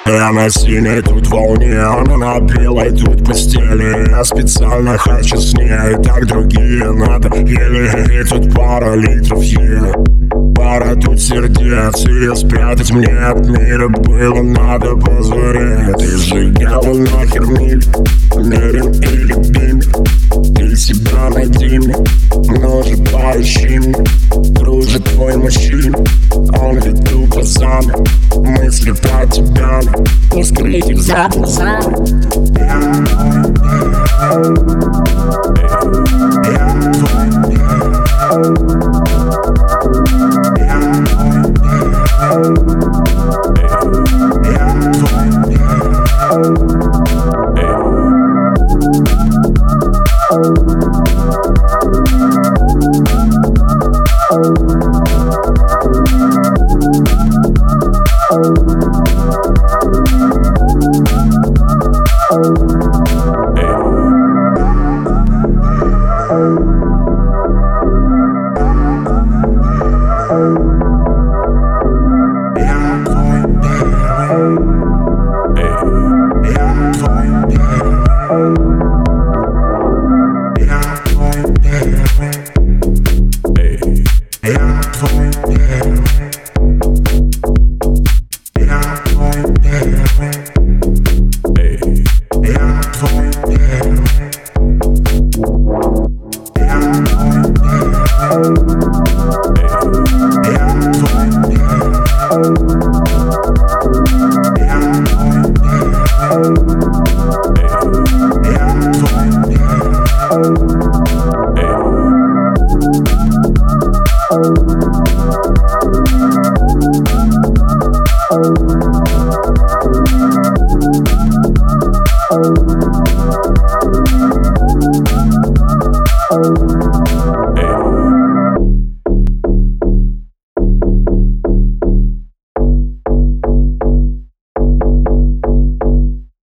Я на синей тут волне, она на белой тут постели. Я специально хочу с ней, так другие надоели. И тут пара литров пара тут сердец. И спрятать мне от мира было надо позореть. Ты сжигала нахер мир, мерен или бим. Ты себя найди мне, но же поищи мне. Дружит твой мужчина, он веду глазами, мысли про тебя не скрыть их за глазами. Oh,